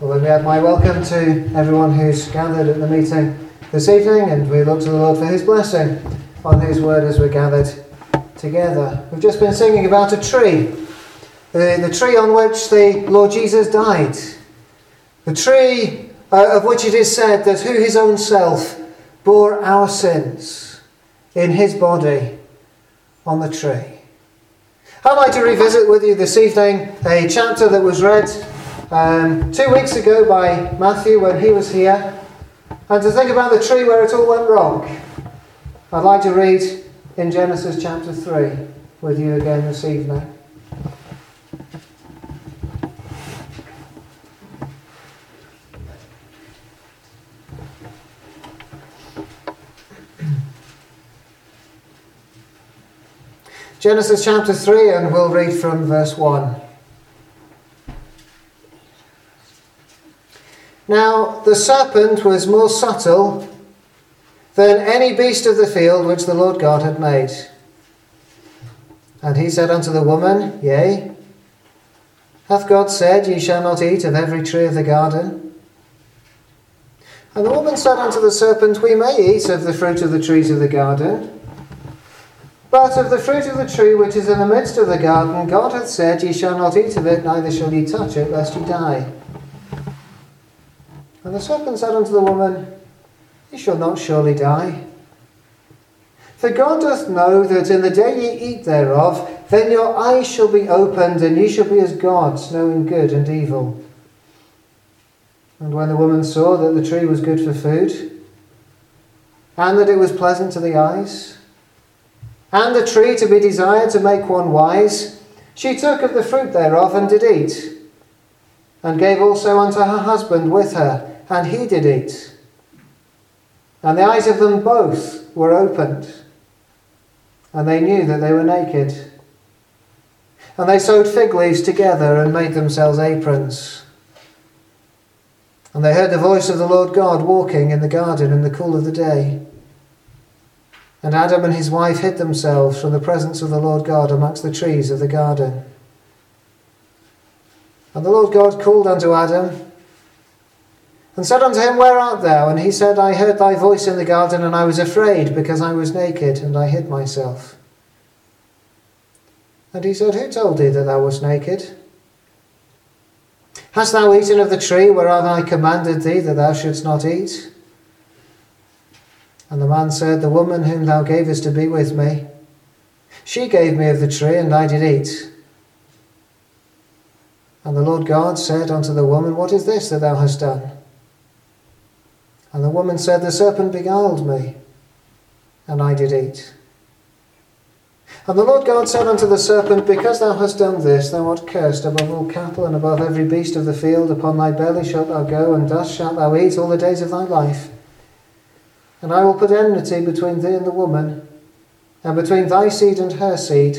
Well, let me add my welcome to everyone who's gathered at the meeting this evening, and we look to the Lord for his blessing on his word as we're gathered together. We've just been singing about a tree, the tree on which the Lord Jesus died, the tree of which it is said that who his own self bore our sins in his body on the tree. I'd like to revisit with you this evening a chapter that was read 2 weeks ago by Matthew when he was here, and to think about the tree where it all went wrong. I'd like to read in Genesis chapter 3 with you again this evening. Genesis chapter 3, and we'll read from verse 1. Now the serpent was more subtle than any beast of the field which the Lord God had made. And he said unto the woman, Yea, hath God said, Ye shall not eat of every tree of the garden? And the woman said unto the serpent, We may eat of the fruit of the trees of the garden, but of the fruit of the tree which is in the midst of the garden, God hath said, Ye shall not eat of it, neither shall ye touch it, lest ye die. And the serpent said unto the woman, Ye shall not surely die. For God doth know that in the day ye eat thereof, then your eyes shall be opened, and ye shall be as gods, knowing good and evil. And when the woman saw that the tree was good for food, and that it was pleasant to the eyes, and the tree to be desired to make one wise, she took of the fruit thereof, and did eat, and gave also unto her husband with her, and he did eat. And the eyes of them both were opened, and they knew that they were naked. And they sewed fig leaves together, and made themselves aprons. And they heard the voice of the Lord God walking in the garden in the cool of the day. And Adam and his wife hid themselves from the presence of the Lord God amongst the trees of the garden. And the Lord God called unto Adam, and said unto him, Where art thou? And he said, I heard thy voice in the garden, and I was afraid, because I was naked, and I hid myself. And he said, Who told thee that thou wast naked? Hast thou eaten of the tree whereof I commanded thee that thou shouldst not eat? And the man said, The woman whom thou gavest to be with me, she gave me of the tree, and I did eat. And the Lord God said unto the woman, What is this that thou hast done? And the woman said, The serpent beguiled me, and I did eat. And the Lord God said unto the serpent, Because thou hast done this, thou art cursed above all cattle, and above every beast of the field. Upon thy belly shalt thou go, and dust shalt thou eat all the days of thy life. And I will put enmity between thee and the woman, and between thy seed and her seed.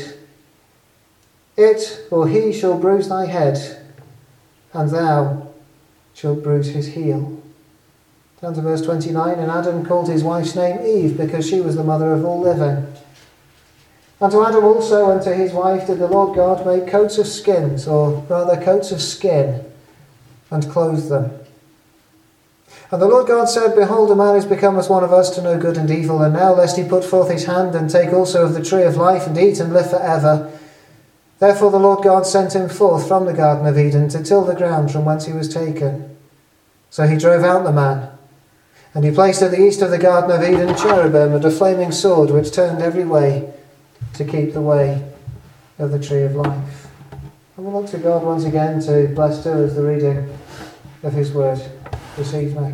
It, or he, shall bruise thy head, and thou shalt bruise his heel. Down to verse 29, And Adam called his wife's name Eve, because she was the mother of all living. And to Adam also and to his wife did the Lord God make coats of skins, or rather coats of skin, and clothe them. And the Lord God said, Behold, a man is become as one of us to know good and evil, and now lest he put forth his hand, and take also of the tree of life, and eat, and live for ever. Therefore the Lord God sent him forth from the Garden of Eden, to till the ground from whence he was taken. So he drove out the man. And he placed at the east of the Garden of Eden cherubim and a flaming sword which turned every way to keep the way of the tree of life. And we'll look to God once again to bless to us the reading of his word this evening.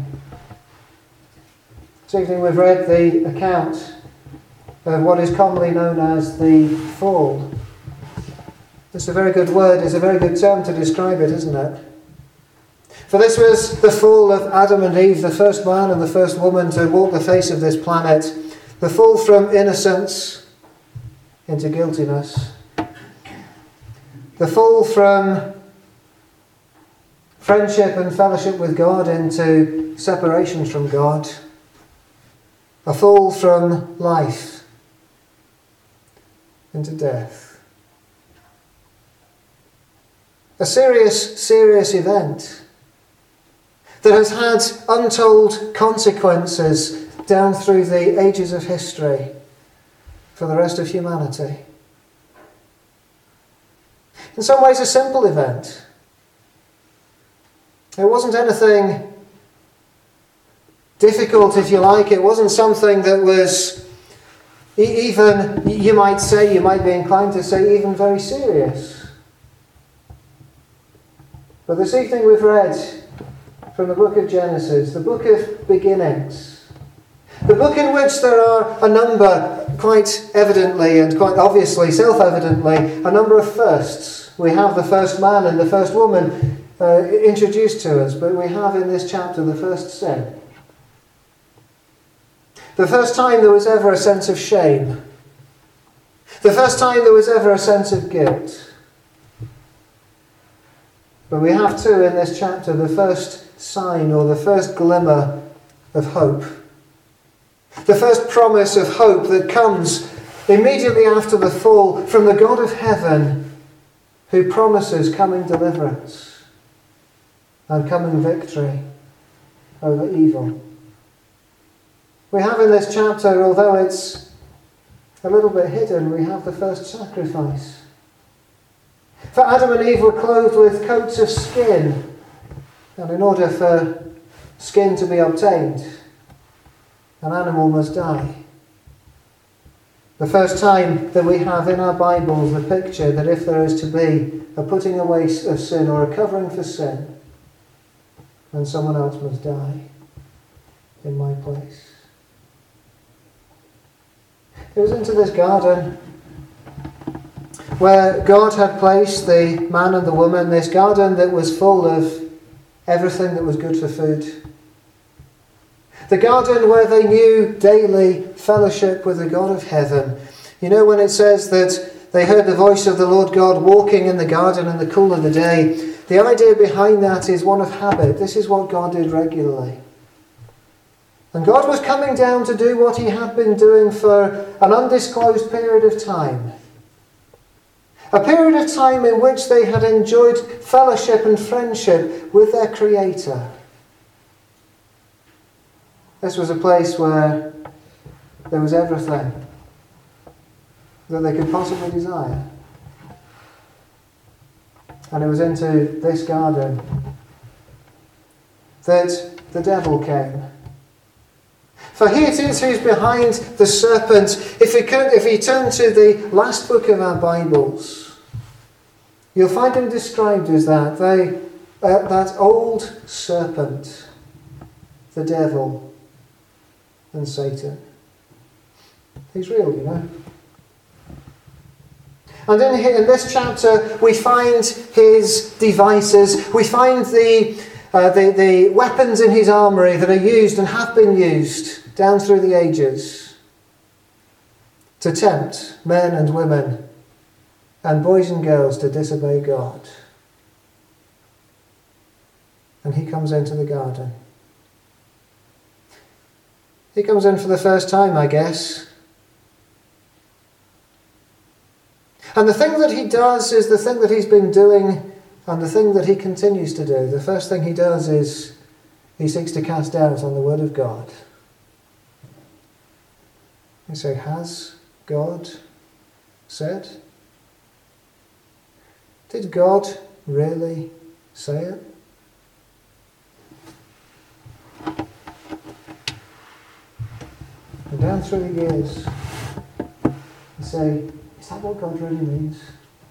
This evening we've read the account of what is commonly known as the fall. It's a very good word, it's a very good term to describe it, isn't it? For this was the fall of Adam and Eve, the first man and the first woman to walk the face of this planet. The fall from innocence into guiltiness. The fall from friendship and fellowship with God into separation from God. A fall from life into death. A serious, serious event. that has had untold consequences down through the ages of history for the rest of humanity. In some ways, a simple event. It wasn't anything difficult, if you like. It wasn't something that was even, you might be inclined to say, even very serious. But this evening we've read from the book of Genesis, the book of beginnings, the book in which there are a number, quite evidently and quite obviously, self-evidently, a number of firsts. We have the first man and the first woman introduced to us, but we have in this chapter the first sin. The first time there was ever a sense of shame. The first time there was ever a sense of guilt. But we have too in this chapter the first sign or the first glimmer of hope. The first promise of hope that comes immediately after the fall from the God of heaven, who promises coming deliverance and coming victory over evil. We have in this chapter, although it's a little bit hidden, we have the first sacrifice. For Adam and Eve were clothed with coats of skin, and in order for skin to be obtained, an animal must die. The first time that we have in our Bibles the picture that if there is to be a putting away of sin or a covering for sin, then someone else must die in my place. It was into this garden where God had placed the man and the woman, this garden that was full of everything that was good for food. The garden where they knew daily fellowship with the God of heaven. You know, when it says that they heard the voice of the Lord God walking in the garden in the cool of the day, the idea behind that is one of habit. This is what God did regularly. And God was coming down to do what he had been doing for an undisclosed period of time. A period of time in which they had enjoyed fellowship and friendship with their Creator. This was a place where there was everything that they could possibly desire. And it was into this garden that the devil came. For he it is who's behind the serpent. If we turn to the last book of our Bibles, you'll find him described as that old serpent, the devil and Satan. He's real, you know. And in this chapter we find his devices. We find the weapons in his armoury that are used and have been used down through the ages to tempt men and women and boys and girls to disobey God. And he comes into the garden. He comes in for the first time, I guess. And the thing that he does is the thing that he's been doing and the thing that he continues to do. The first thing he does is he seeks to cast doubt on the Word of God. You say, has God said? Did God really say it? And down through the years, you say, is that what God really means?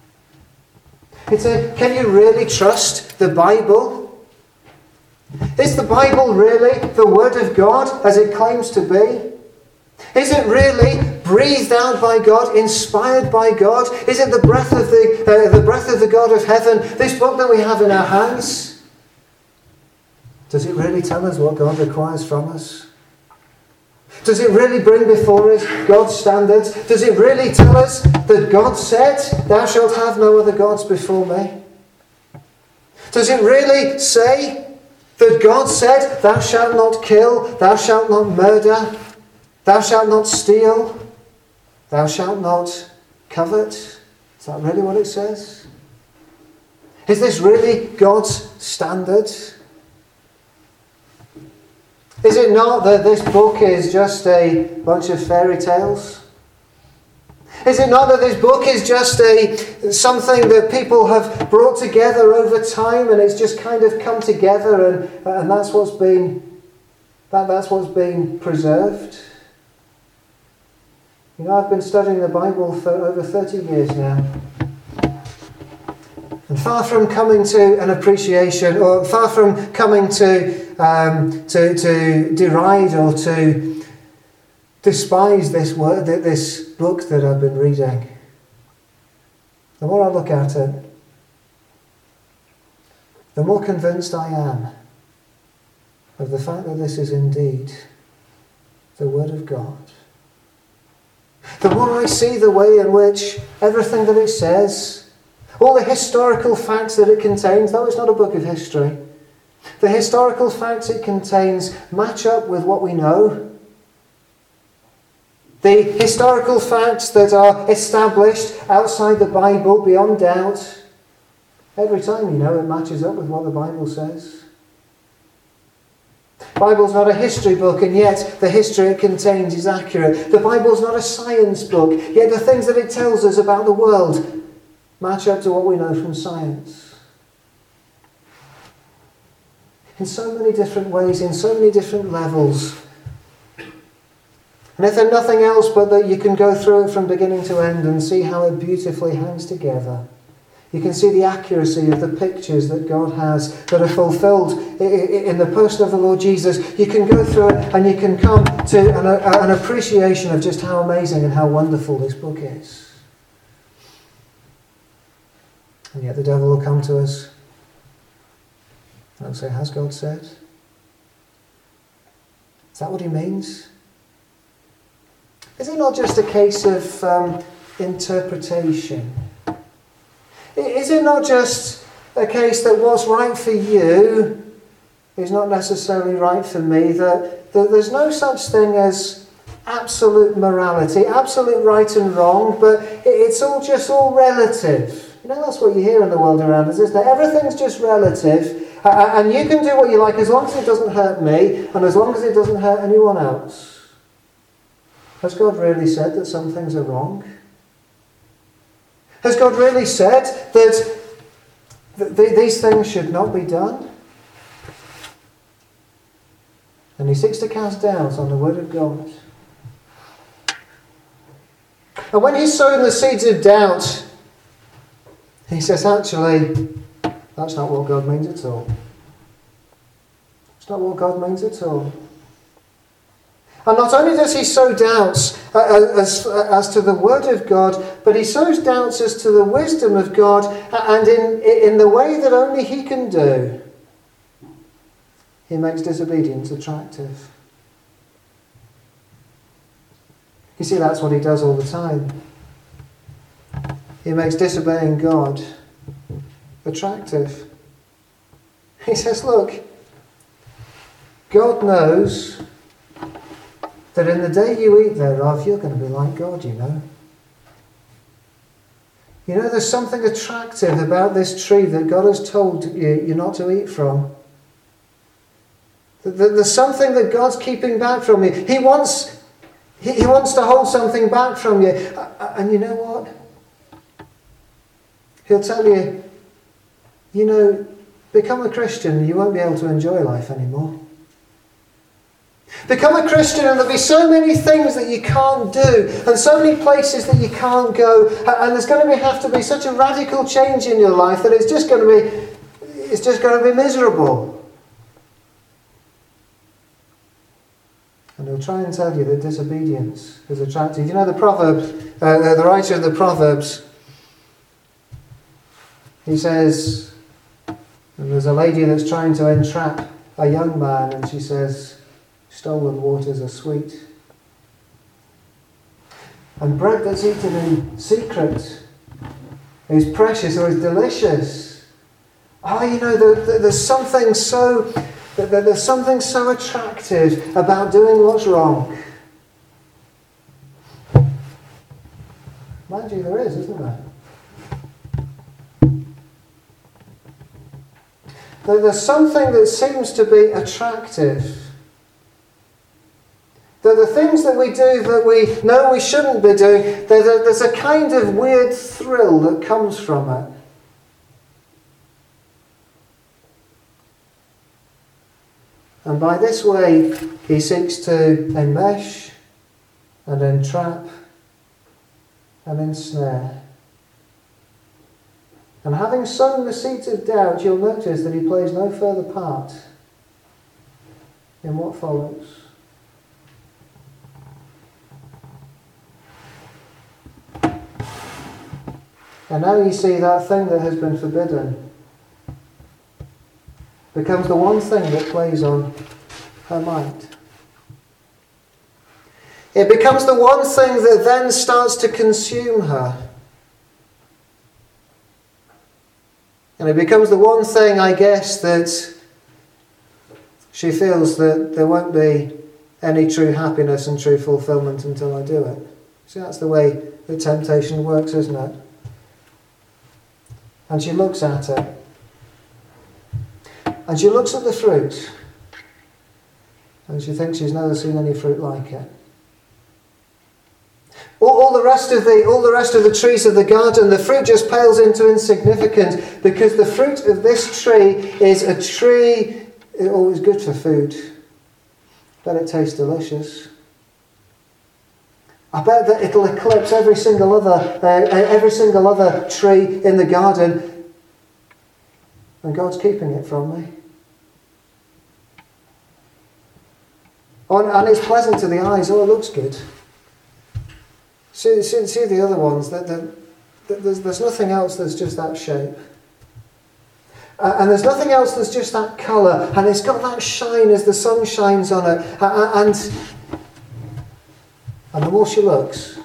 Can you really trust the Bible? Is the Bible really the Word of God as it claims to be? Is it really breathed out by God, inspired by God? Is it the breath of the God of heaven, this book that we have in our hands? Does it really tell us what God requires from us? Does it really bring before us God's standards? Does it really tell us that God said, "Thou shalt have no other gods before me"? Does it really say that God said, "Thou shalt not kill, thou shalt not murder, thou shalt not steal, thou shalt not covet"? Is that really what it says? Is this really God's standard? Is it not that this book is just a bunch of fairy tales? Is it not that this book is just something that people have brought together over time, and it's just kind of come together, and that's what's been preserved? You know, I've been studying the Bible for over 30 years now. And far from coming to an appreciation, or far from coming to deride or to despise this book that I've been reading, the more I look at it, the more convinced I am of the fact that this is indeed the Word of God. The more I see the way in which everything that it says, all the historical facts that it contains, though it's not a book of history, the historical facts it contains match up with what we know. The historical facts that are established outside the Bible, beyond doubt, every time, you know, it matches up with what the Bible says. The Bible's not a history book, and yet the history it contains is accurate. The Bible's not a science book, yet the things that it tells us about the world match up to what we know from science. In so many different ways, in so many different levels. And if there's nothing else but that you can go through it from beginning to end and see how it beautifully hangs together. You can see the accuracy of the pictures that God has that are fulfilled in the person of the Lord Jesus. You can go through it and you can come to an appreciation of just how amazing and how wonderful this book is. And yet the devil will come to us and say, has God said? Is that what he means? Is it not just a case of interpretation? Is it not just a case that what's right for you is not necessarily right for me? That there's no such thing as absolute morality, absolute right and wrong, but it's all relative. You know, that's what you hear in the world around us, isn't it? Everything's just relative, and you can do what you like as long as it doesn't hurt me and as long as it doesn't hurt anyone else. Has God really said that some things are wrong? Has God really said that these things should not be done? And he seeks to cast doubt on the Word of God. And when he's sowing the seeds of doubt, he says, actually, that's not what God means at all. It's not what God means at all. And not only does he sow doubts as to the Word of God, but he sows doubts as to the wisdom of God, and in the way that only he can do. He makes disobedience attractive. You see, that's what he does all the time. He makes disobeying God attractive. He says, look, God knows that in the day you eat thereof, you're going to be like God, you know. You know, there's something attractive about this tree that God has told you not to eat from. There's something that God's keeping back from you. He wants to hold something back from you. And you know what? He'll tell you, you know, become a Christian, you won't be able to enjoy life anymore. Become a Christian and there'll be so many things that you can't do and so many places that you can't go, and there's going to have to be such a radical change in your life that it's just going to be miserable. And he'll try and tell you that disobedience is attractive. You know, the Proverbs, the writer of the Proverbs, he says, and there's a lady that's trying to entrap a young man, and she says, stolen waters are sweet. And bread that's eaten in secret is precious or is delicious. You know, there's something so attractive about doing what's wrong. Mind you, there is, isn't there? There's something that seems to be attractive the things that we do that we know we shouldn't be doing, there's a kind of weird thrill that comes from it. And by this way, he seeks to enmesh and entrap and ensnare. And having sown the seeds of doubt, you'll notice that he plays no further part in what follows. And now you see that thing that has been forbidden becomes the one thing that plays on her mind. It becomes the one thing that then starts to consume her. And it becomes the one thing, I guess, that she feels that there won't be any true happiness and true fulfillment until I do it. See, that's the way that temptation works, isn't it? And she looks at it. And she looks at the fruit. And she thinks she's never seen any fruit like it. All the rest of the trees of the garden, the fruit just pales into insignificance, because the fruit of this tree is a tree always good for food. I bet it tastes delicious. I bet that it'll eclipse every single other tree in the garden, and God's keeping it from me. And it's pleasant to the eyes. Oh, it looks good. See the other ones. There's nothing else that's just that shape. And there's nothing else that's just that colour. And it's got that shine as the sun shines on it. And the more she looks,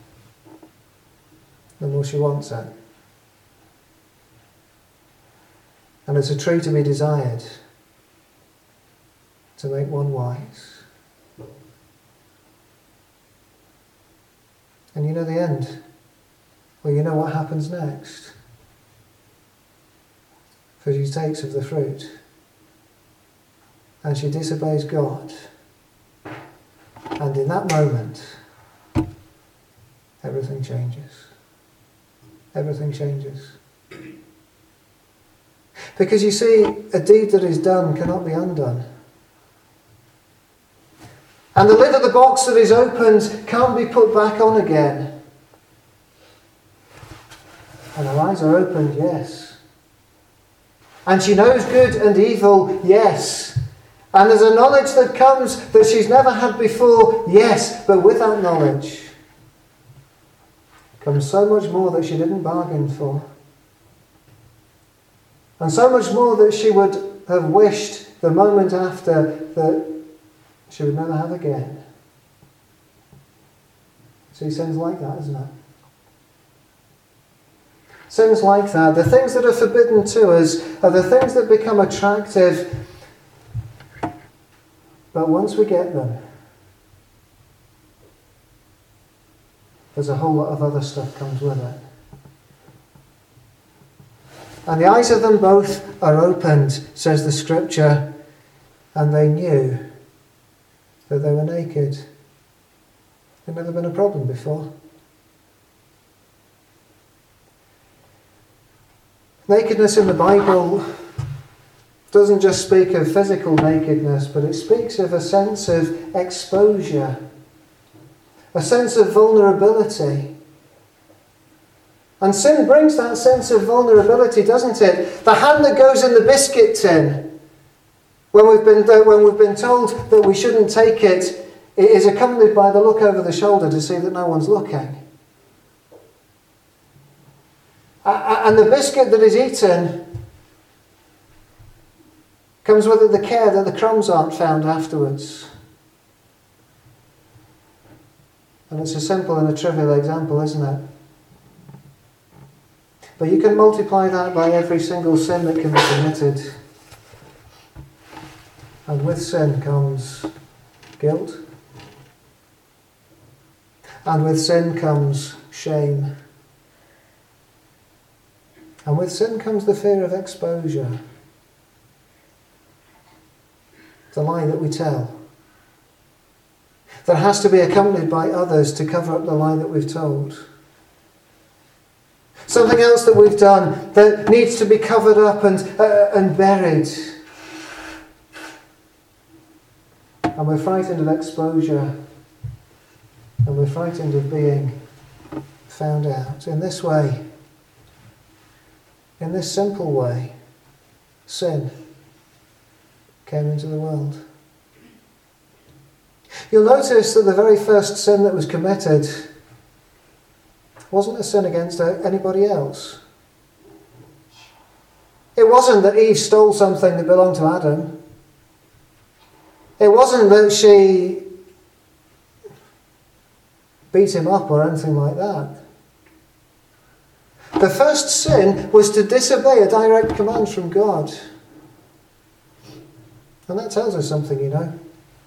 the more she wants it. And it's a tree to be desired, to make one wise. And you know the end. Well, you know what happens next. For she takes of the fruit. And she disobeys God. And in that moment, everything changes. Everything changes. Because you see, a deed that is done cannot be undone. And the lid of the box that is opened can't be put back on again. And her eyes are opened, yes. And she knows good and evil, yes. And there's a knowledge that comes that she's never had before, yes. But with that knowledge comes so much more that she didn't bargain for. And so much more that she would have wished the moment after that she would never have again. See, sin's like that, isn't it? Sin's like that. The things that are forbidden to us are the things that become attractive. But once we get them, there's a whole lot of other stuff comes with it. And the eyes of them both are opened, says the scripture, and they knew that they were naked. There'd never been a problem before. Nakedness in the Bible doesn't just speak of physical nakedness, but it speaks of a sense of exposure, a sense of vulnerability. And sin brings that sense of vulnerability, doesn't it? The hand that goes in the biscuit tin, when we've been told that we shouldn't take it, it is accompanied by the look over the shoulder to see that no one's looking. And the biscuit that is eaten comes with it the care that the crumbs aren't found afterwards. And it's a simple and a trivial example, isn't it? But you can multiply that by every single sin that can be committed. And with sin comes guilt. And with sin comes shame. And with sin comes the fear of exposure. The lie that we tell. that has to be accompanied by others to cover up the lie that we've told. Something else that we've done that needs to be covered up and buried. And we're frightened of exposure. And we're frightened of being found out. In this way, in this simple way, sin came into the world. You'll notice that the very first sin that was committed wasn't a sin against anybody else. It wasn't that Eve stole something that belonged to Adam. It wasn't that she beat him up or anything like that. The first sin was to disobey a direct command from God. And that tells us something, you know.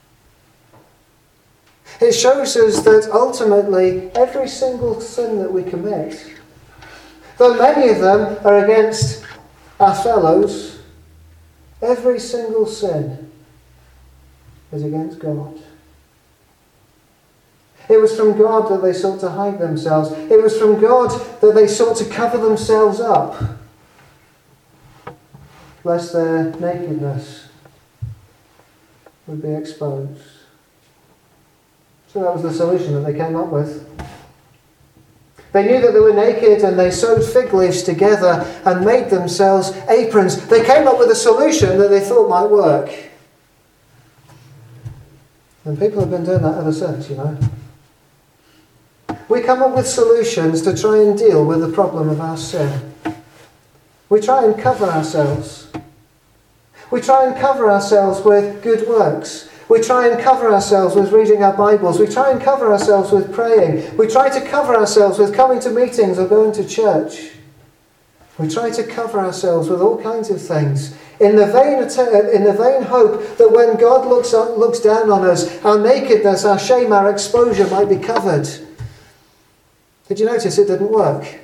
It shows us that ultimately every single sin that we commit, though many of them are against our fellows, every single sin is against God. It was from God that they sought to hide themselves. It was from God that they sought to cover themselves up, lest their nakedness would be exposed. So that was the solution that they came up with. They knew that they were naked and they sewed fig leaves together and made themselves aprons. They came up with a solution that they thought might work. And people have been doing that ever since, you know. We come up with solutions to try and deal with the problem of our sin. We try and cover ourselves. We try and cover ourselves with good works. We try and cover ourselves with reading our Bibles. We try and cover ourselves with praying. We try to cover ourselves with coming to meetings or going to church. We try to cover ourselves with all kinds of things in the vain hope that when God looks down on us, our nakedness, our shame, our exposure might be covered. Did you notice it didn't work?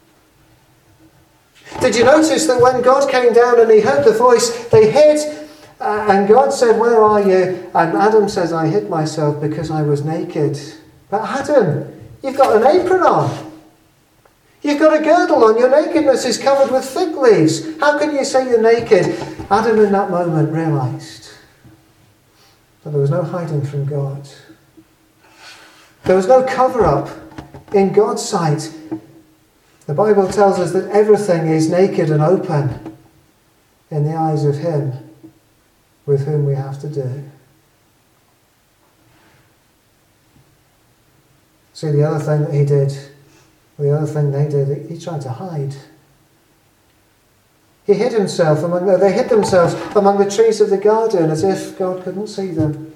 Did you notice that when God came down and he heard the voice, they hid, and God said, "Where are you?" And Adam says, "I hid myself because I was naked." But Adam, you've got an apron on. You've got a girdle on. Your nakedness is covered with fig leaves. How can you say you're naked? Adam in that moment realised that there was no hiding from God. There was no cover-up in God's sight. The Bible tells us that everything is naked and open in the eyes of Him with whom we have to do. See, the other thing that he did, the other thing they did, he tried to hide. He hid himself they hid themselves among the trees of the garden as if God couldn't see them.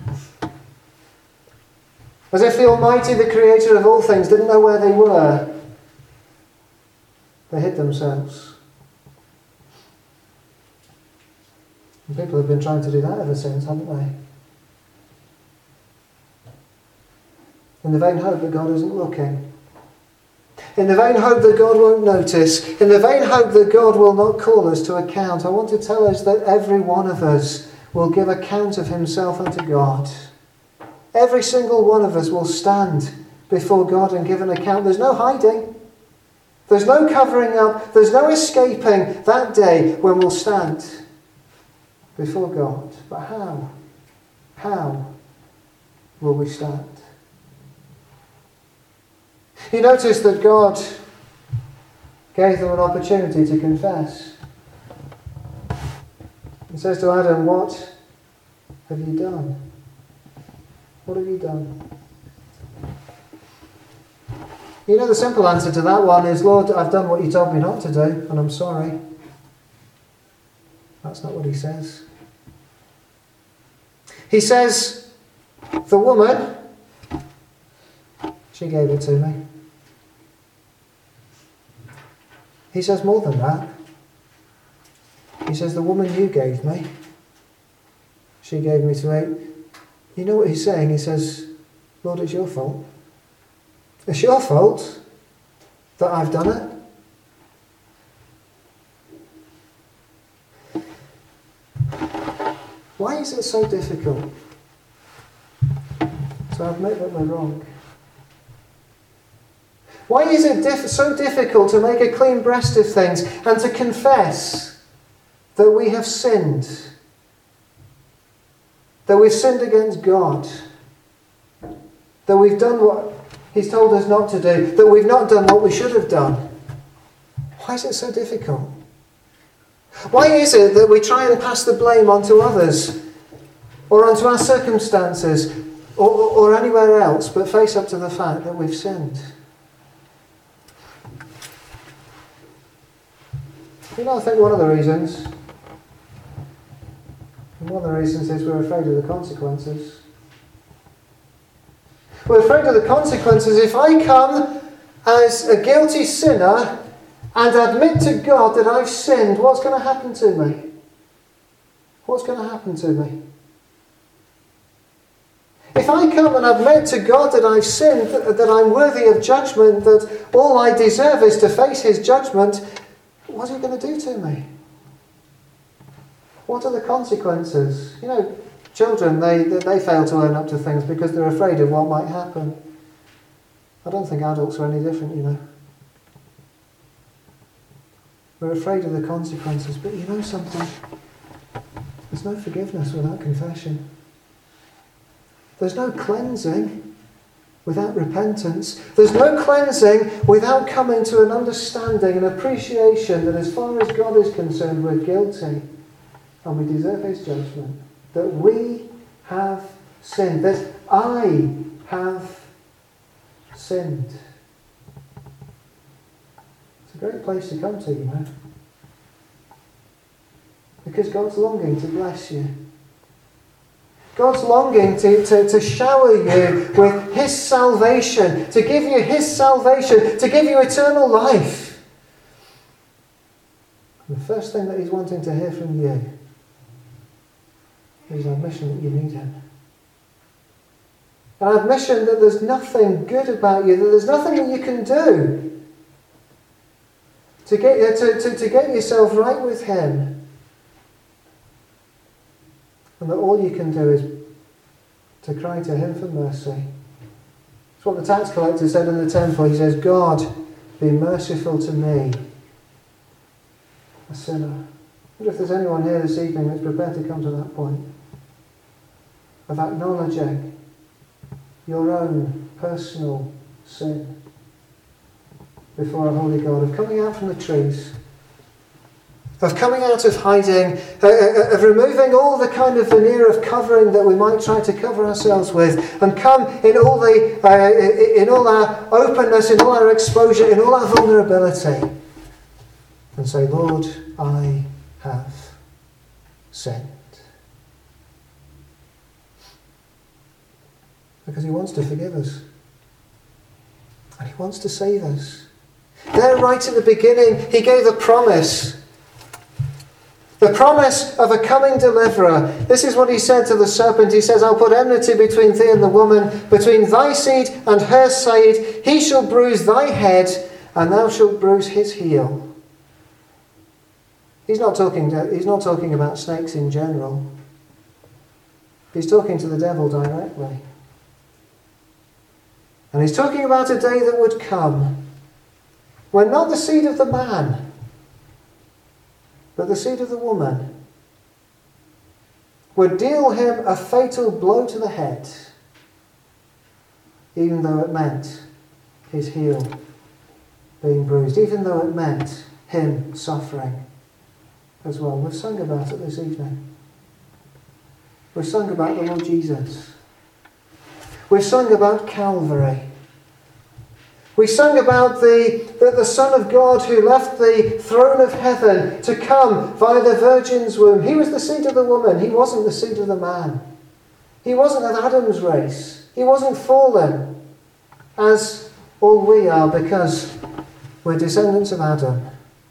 As if the Almighty, the Creator of all things, didn't know where they were. They hid themselves. And people have been trying to do that ever since, haven't they? In the vain hope that God isn't looking. In the vain hope that God won't notice. In the vain hope that God will not call us to account. I want to tell us that every one of us will give account of himself unto God. Every single one of us will stand before God and give an account. There's no hiding. There's no covering up. There's no escaping that day when we'll stand before God. But how? How will we stand? You notice that God gave them an opportunity to confess. He says to Adam, "What have you done? What have you done?" You know, the simple answer to that one is, "Lord, I've done what you told me not to do, and I'm sorry." That's not what he says. He says, "The woman, she gave it to me." He says more than that. He says, "The woman you gave me, she gave me to eat." You know what he's saying? He says, "Lord, it's your fault. It's your fault that I've done it." Why is it so difficult to to admit that we're wrong? Why is it so difficult to make a clean breast of things and to confess that we have sinned? That we've sinned against God? That we've done what He's told us not to do? That we've not done what we should have done? Why is it so difficult? Why is it that we try and pass the blame onto others or onto our circumstances or anywhere else but face up to the fact that we've sinned? I think one of the reasons is we're afraid of the consequences. We're afraid of the consequences. If I come as a guilty sinner and admit to God that I've sinned, what's going to happen to me? What's going to happen to me? If I come and admit to God that I've sinned, that I'm worthy of judgment, that all I deserve is to face His judgment, what's He going to do to me? What are the consequences? Children, they fail to own up to things because they're afraid of what might happen. I don't think adults are any different, We're afraid of the consequences, but you know something? There's no forgiveness without confession. There's no cleansing without repentance. There's no cleansing without coming to an understanding and appreciation that as far as God is concerned, we're guilty and we deserve His judgment. That we have sinned. That I have sinned. It's a great place to come to, because God's longing to bless you. God's longing to shower you with His salvation, to give you His salvation, to give you eternal life. And the first thing that He's wanting to hear from you is an admission that you need Him. An admission that there's nothing good about you, that there's nothing that you can do to get yourself right with Him. And that all you can do is to cry to Him for mercy. It's what the tax collector said in the temple. He says, God, be merciful to me, a sinner. I wonder if there's anyone here this evening that's prepared to come to that point of acknowledging your own personal sin before a holy God, of coming out from the trees, of coming out of hiding, of removing all the kind of veneer of covering that we might try to cover ourselves with, and come in all our openness, in all our exposure, in all our vulnerability, and say, Lord, I have sinned. Because He wants to forgive us. And He wants to save us. There, right at the beginning, He gave a promise. The promise of a coming deliverer. This is what He said to the serpent. He says, I'll put enmity between thee and the woman, between thy seed and her seed. He shall bruise thy head, and thou shalt bruise his heel. He's not talking about snakes in general. He's talking to the devil directly. And He's talking about a day that would come when not the seed of the man, but the seed of the woman would deal him a fatal blow to the head, even though it meant his heel being bruised, even though it meant him suffering as well. We've sung about it this evening. We've sung about the Lord Jesus. We've sung about Calvary. We sung about the Son of God who left the throne of heaven to come via the Virgin's womb. He was the seed of the woman. He wasn't the seed of the man. He wasn't of Adam's race. He wasn't fallen, as all we are, because we're descendants of Adam.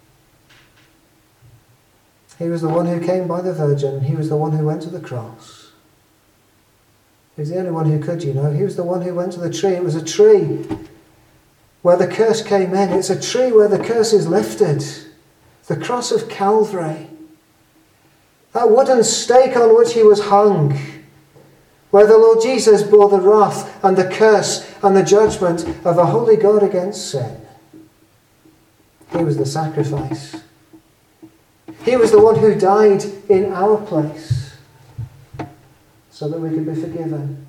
He was the one who came by the Virgin. He was the one who went to the cross. He was the only one who could, He was the one who went to the tree. It was a tree where the curse came in. It's a tree where the curse is lifted. The cross of Calvary. That wooden stake on which He was hung where the Lord Jesus bore the wrath and the curse and the judgment of a holy God against sin. He was the sacrifice. He was the one who died in our place so that we could be forgiven.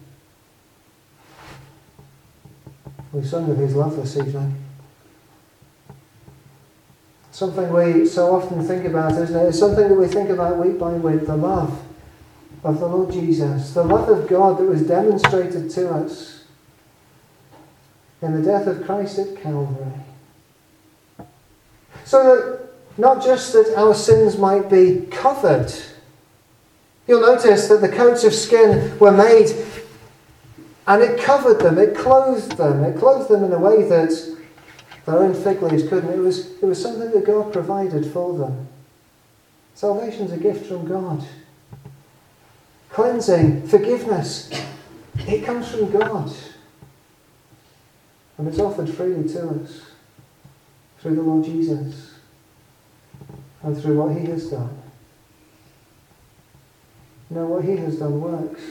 We've sung of his love this evening. Something we so often think about, isn't it? It's something that we think about week by week, the love of the Lord Jesus, the love of God that was demonstrated to us in the death of Christ at Calvary. So that not just that our sins might be covered. You'll notice that the coats of skin were made and it covered them, it clothed them in a way that their own fig leaves couldn't. It was something that God provided for them. Salvation's a gift from God. Cleansing, forgiveness, it comes from God. And it's offered freely to us through the Lord Jesus and through what he has done. You know, what he has done works.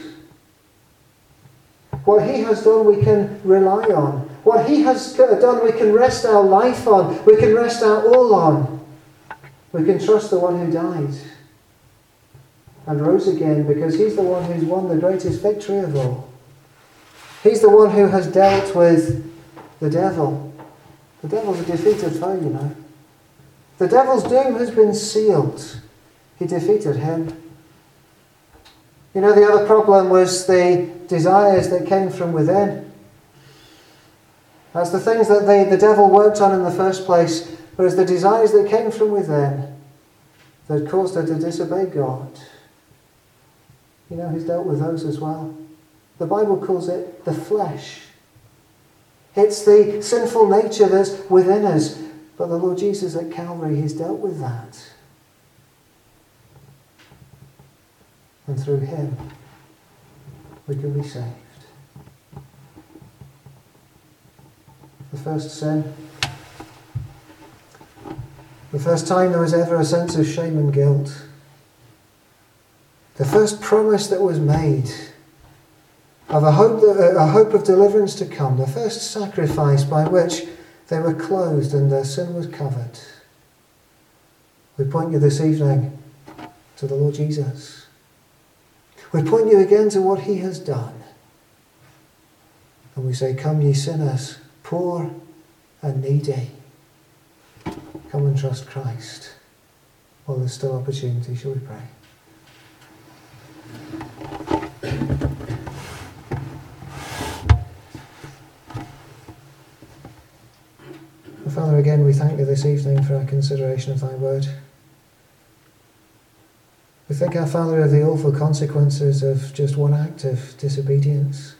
What he has done we can rely on. What he has done we can rest our life on. We can rest our all on. We can trust the one who died and rose again, because he's the one who's won the greatest victory of all. He's the one who has dealt with the devil. The devil's a defeated foe, you know. The devil's doom has been sealed. He defeated him. You know, the other problem was the desires that came from within. That's the things that the devil worked on in the first place, but it's the desires that came from within that caused her to disobey God. You know, he's dealt with those as well. The Bible calls it the flesh. It's the sinful nature that's within us. But the Lord Jesus at Calvary, he's dealt with that. And through him, we can be saved. The first sin. The first time there was ever a sense of shame and guilt. The first promise that was made of a hope of deliverance to come. The first sacrifice by which they were clothed and their sin was covered. We point you this evening to the Lord Jesus. We point you again to what he has done. And we say, come ye sinners, poor and needy. Come and trust Christ. While there's still opportunity, shall we pray? Father, again we thank you this evening for our consideration of thy word. We thank our Father of the awful consequences of just one act of disobedience.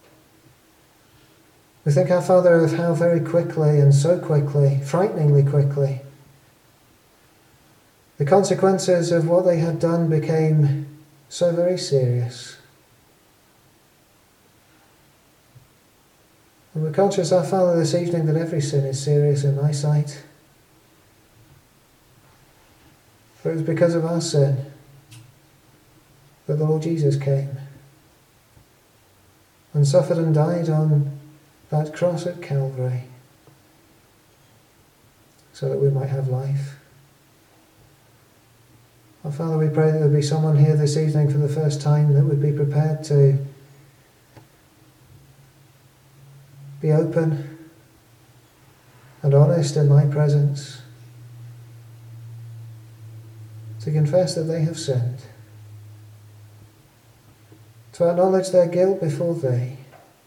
We thank our Father of how very quickly and so quickly, frighteningly quickly, the consequences of what they had done became so very serious. And we're conscious, our Father, this evening that every sin is serious in thy sight. For it was because of our sin that the Lord Jesus came and suffered and died on that cross at Calvary so that we might have life. Our Father, we pray that there be someone here this evening for the first time that would be prepared to be open and honest in thy presence, to confess that they have sinned, to acknowledge their guilt before thee.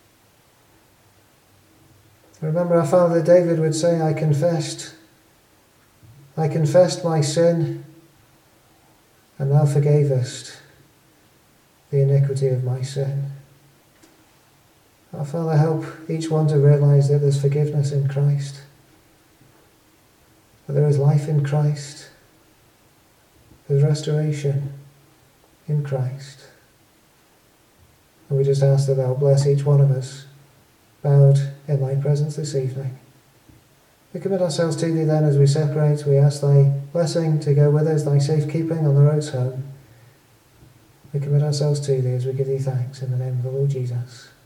Remember, our Father, David would say, I confessed my sin, and thou forgavest the iniquity of my sin. Our Father, help each one to realise that there's forgiveness in Christ, that there is life in Christ, there's restoration in Christ. And we just ask that thou bless each one of us bowed in thy presence this evening. We commit ourselves to thee then as we separate. We ask thy blessing to go with us, thy safekeeping on the roads home. We commit ourselves to thee as we give thee thanks in the name of the Lord Jesus.